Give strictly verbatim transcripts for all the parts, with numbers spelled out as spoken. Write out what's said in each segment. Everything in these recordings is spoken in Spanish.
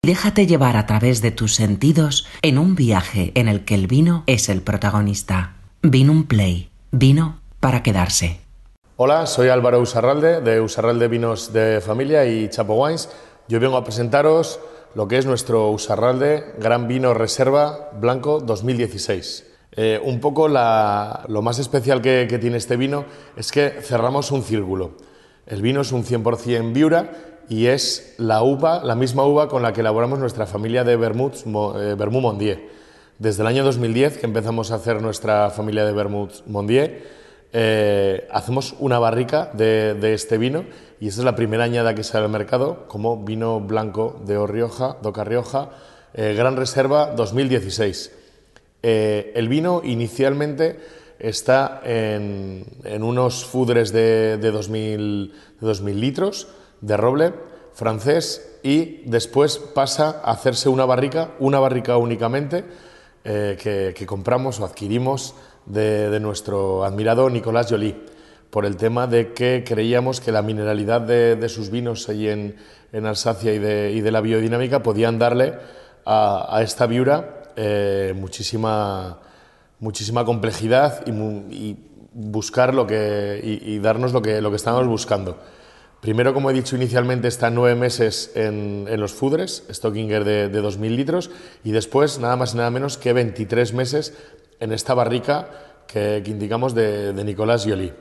Déjate llevar a través de tus sentidos en un viaje en el que el vino es el protagonista. Vinum Play. Vino para quedarse. Hola, soy Álvaro Usarralde, de Usarralde Vinos de Familia y Chapo Wines. Yo vengo a presentaros lo que es nuestro Usarralde Gran Vino Reserva Blanco dos mil dieciséis. Eh, un poco la, lo más especial que, que tiene este vino es que cerramos un círculo. El vino es un cien por ciento Viura y es la uva, la misma uva con la que elaboramos nuestra familia de vermuts, eh, Vermut Mondier. Desde el año dos mil diez que empezamos a hacer nuestra familia de vermuts Mondier, eh, hacemos una barrica de, de este vino y esta es la primera añada que sale al mercado como vino blanco de O Rioja, Doca Rioja, eh, Gran Reserva dos mil dieciséis. Eh, el vino inicialmente está en, en unos fudres de, de, dos mil litros de roble francés y después pasa a hacerse una barrica, una barrica únicamente eh, que, que compramos o adquirimos de, de nuestro admirado Nicolas Joly, por el tema de que creíamos que la mineralidad de, de sus vinos allí en, en Alsacia y de, y de la biodinámica podían darle a, a esta viura eh, muchísima, muchísima complejidad y, y buscar lo que, y, y darnos lo que, lo que estábamos buscando. Primero, como he dicho inicialmente, está nueve meses en, en los fudres, Stockinger de, de dos mil litros, y después nada más y nada menos que veintitrés meses en esta barrica que, que indicamos de, de Nicolas Joly.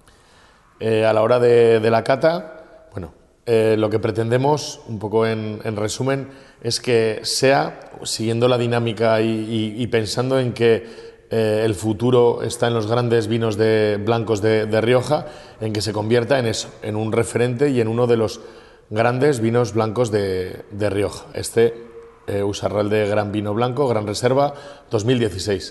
Eh, a la hora de, de la cata, bueno, eh, lo que pretendemos, un poco en, en resumen, es que sea, siguiendo la dinámica y, y, y pensando en que Eh, el futuro está en los grandes vinos de, blancos de, de Rioja, en que se convierta en eso, en un referente y en uno de los grandes vinos blancos de, de Rioja. Este eh, Usarralde Gran Vino Blanco, Gran Reserva dos mil dieciséis.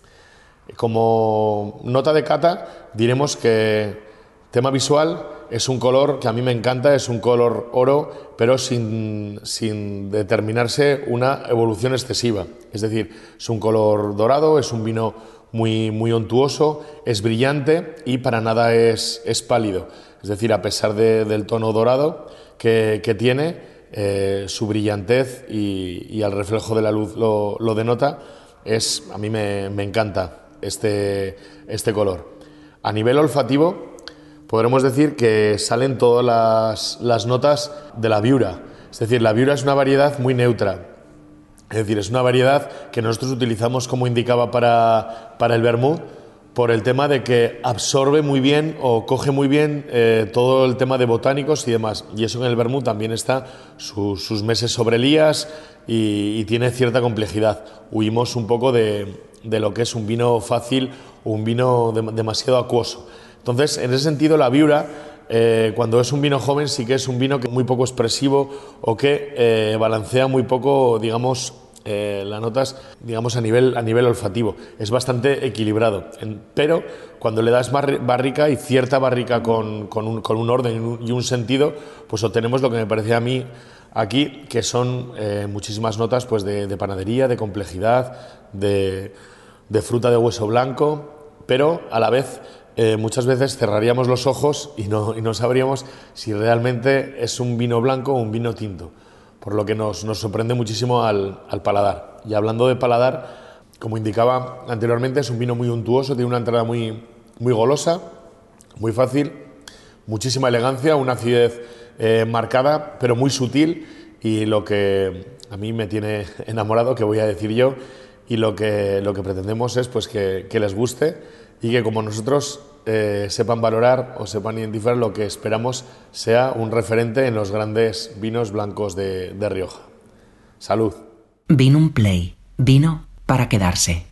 Como nota de cata, diremos que tema visual es un color que a mí me encanta, es un color oro, pero sin, sin determinarse una evolución excesiva. Es decir, es un color dorado, es un vino muy, muy untuoso, es brillante y para nada es, es pálido. Es decir, a pesar de, del tono dorado que, que tiene, eh, su brillantez y, y al reflejo de la luz lo, lo denota, es, a mí me, me encanta este, este color. A nivel olfativo, podremos decir que salen todas las, las notas de la viura. Es decir, la viura es una variedad muy neutra. Es decir, es una variedad que nosotros utilizamos, como indicaba, para, para el vermut, por el tema de que absorbe muy bien o coge muy bien eh, todo el tema de botánicos y demás. Y eso en el vermut también está su, sus meses sobre elías y, y tiene cierta complejidad. Huimos un poco de, de lo que es un vino fácil o un vino de, demasiado acuoso. Entonces, en ese sentido, la viura, eh, cuando es un vino joven, sí que es un vino que es muy poco expresivo o que eh, balancea muy poco, digamos, eh, las notas, digamos, a nivel, a nivel olfativo. Es bastante equilibrado, en, pero cuando le das barrica y cierta barrica con, con, un, con un orden y un, y un sentido, pues obtenemos lo que me parece a mí aquí, que son eh, muchísimas notas pues, de, de panadería, de complejidad, de, de fruta de hueso blanco, pero a la vez Eh, muchas veces cerraríamos los ojos y no, y no sabríamos si realmente es un vino blanco o un vino tinto, por lo que nos, nos sorprende muchísimo al, al paladar. Y hablando de paladar, como indicaba anteriormente, es un vino muy untuoso, tiene una entrada muy, muy golosa, muy fácil, muchísima elegancia, una acidez eh, marcada, pero muy sutil, y lo que a mí me tiene enamorado, que voy a decir yo, y lo que, lo que pretendemos es pues, que, que les guste y que como nosotros eh, sepan valorar o sepan identificar lo que esperamos sea un referente en los grandes vinos blancos de, de Rioja. Salud. Vinum Play. Vino para quedarse.